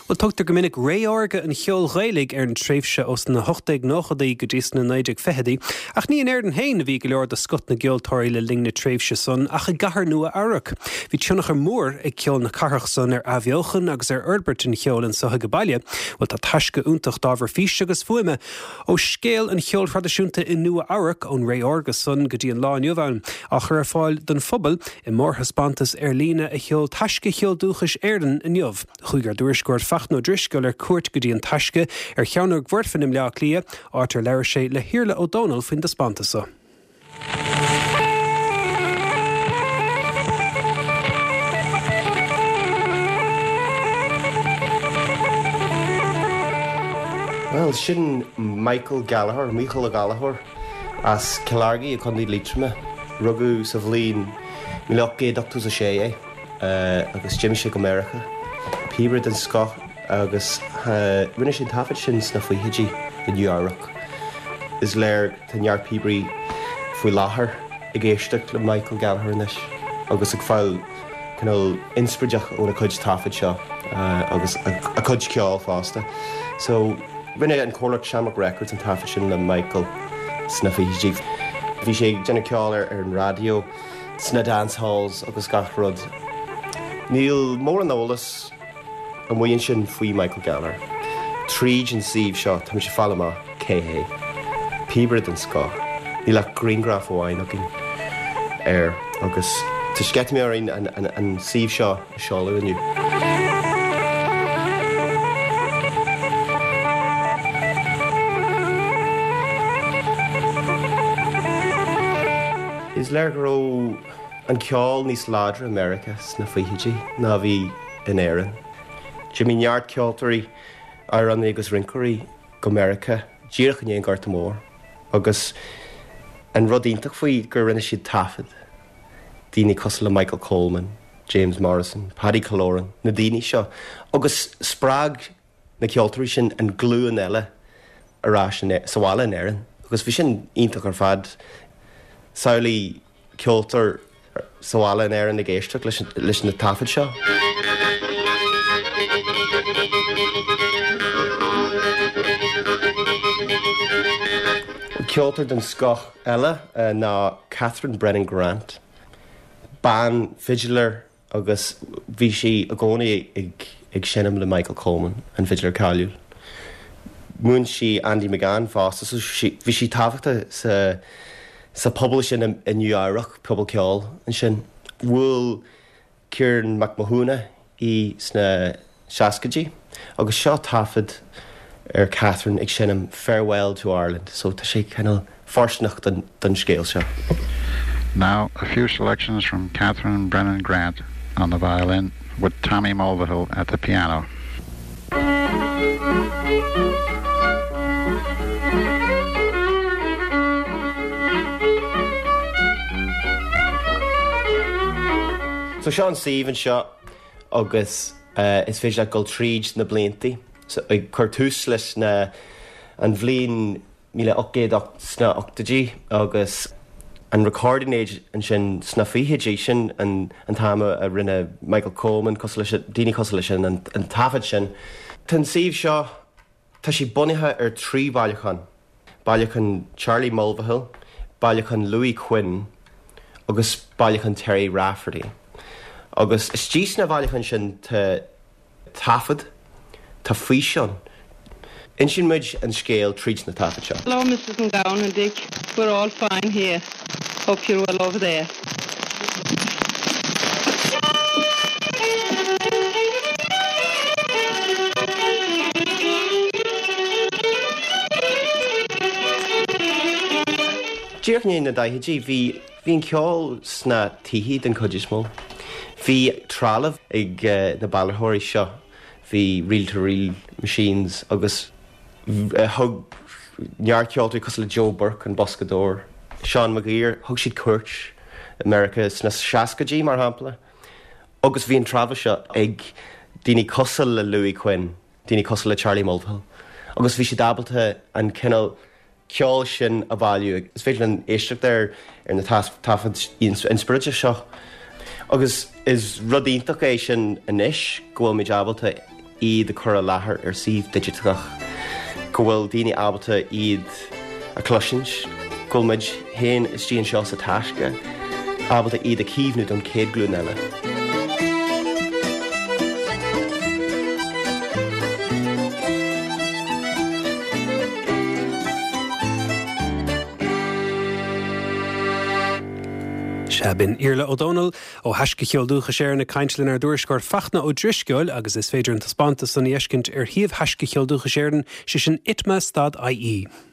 Well tugtar go minic réorga an cheol ghaeilg an tréimhse os na 89 go dtí na 90 ach ní an air an hain a bhí go leor de scot na geoltóirí le ling na tréimhse son ach a gahar nua arach. Bhí tionach ar mór ag ceol na carach son ar Aviochan agus ar Erbert in cheol an Sotha Gabaile, well tá taisce úntach dábhar fís agus fuime ó scéal an cheol tradiisiúnta in nua arach ón réorga son go dtí an lá niomhain ach ar fáil don phobal I mór haspantas ar lína a cheol taisce cheol dúchas éirdan in jobh. Chuigar dúirscoir fach nó driscoil ar cuairt go dtí an taisce ar cheannar ghuirfin im leach lia áit ar leir sé le Hiarla O'Donnell fin de spantasa. Well, sin Michael Gallagher as Killargy a chundí lítrime rugu sa bhlín milocé doctors a sé agus Jimmy Shake America Pibrid an Scott agus rinne sin tafid sin sna faoi hidí in New York is léir tanhear Pibri faoi láthair I géisteach le Michael Gallagher inis agus ag fáil canal insprideach ó na cuid tafid seo agus a cuid ceáil fásta so rinne an Corlac Shamrock Records an tafid sin le Michael sna faoi hidí bhí sé déanna ceáil ar an radio sna dance halls agus gach rud Níl mór an ólas an mhaon sin faoi Michael Gallagher. Tríd an Steve seo tá sé fallama céhé. Pibrid an Scott. Níl le Greengraph óhain agin air agus tá sceit mé ar an Steve seo seáú aniu. Is léir go an ceáil níos ládra America sna faoithidí ná bhí in éireann. Jimmy neart ceoltarí ar an agus rincoirí go America díreach an éon garta mór agus an rudíntaach faoi gur rinne siad tafid. Daoine cos le Michael Coleman, James Morrison, Paddy Caloran, na daoine seo agus sprág na ceoltarí sin an glú an eile arás sa bhála in éireann agus bhí sin iontaach ar fad saolaí ceoltar Sawala in Aaron the Gaistruck, listen to Tafford Shaw. Kilter than Scott Ella na Catherine Brennan Grant. Ban Vigiler agus Vichy Agoni ig Shenham le Michael Coleman and Vigiler Calul. Moon she Andy McGann fast so Vichy Tafta sa publishing in New York public ceol and sin wool Kieran McMahona sna Shaskaji agus seo tafid Catherine ag Shenham farewell to Ireland so tá sé kinda forsnach den scéal seo. Now a few selections from Catherine Brennan Grant on the violin with Tommy Mulvihill at the piano. So Sean Stephen seo agus is féidir go tríd na bliantaí so ag chuirtús leis na an bhliain 1880 agus an recording age an sin sna fihiidí sin an táime a rinne Michael Coleman daoine cos lei sin an tafid sin. Tan Steve seo tá sí bunithe ar trí bailachan. Bailachan Charlie Mulvihill, bailachan Louis Quinn agus bailachan Terry Rafferty. Agus is dís na bhailachan sin tá tafid, tá físion. In sin muid an scéal tríd na tafid seo. Hello, Mrs. McGowan and Dick. We're all fine here. Hope you're well over there. Díochnaí na daithidí bhín ceol sna tihí den codismó. Bhí trálah ag na Ballarthirí seo, bhí reel-to-reel machines agus thug nearceoltaí cos le Joe Burke an Boscador, Sean McGear, thug siad cuairt America sna Shaskaji mar hampla. Agus bhín trábha seo ag daoine cosal le Louis Quinn, daoine cosal le Charlie Mulvihill. Agus bhí siad abalta an cinnal ceol sin a bhailiú. Is féidir an éisteach there ar na tafid inspirite seo. Agus is rudíntaach é sin inis go bhfuil méid abalta iad a chur a láthair sih digitach. Go bhfuil daoine ábalta iad a cloisins, gulmid héin is tíon seo sa taisce, ábalta iad a cíbhnú don céad glún eile. Bin Iarla O'Donnell ó heisce cheoldúcha séir na caiintlinn ar dúirscóir fachna ó drisceil agus is féidir an taspánta san iescint ar thaobh heisce cheoldúcha séirean si sin itma stad IE.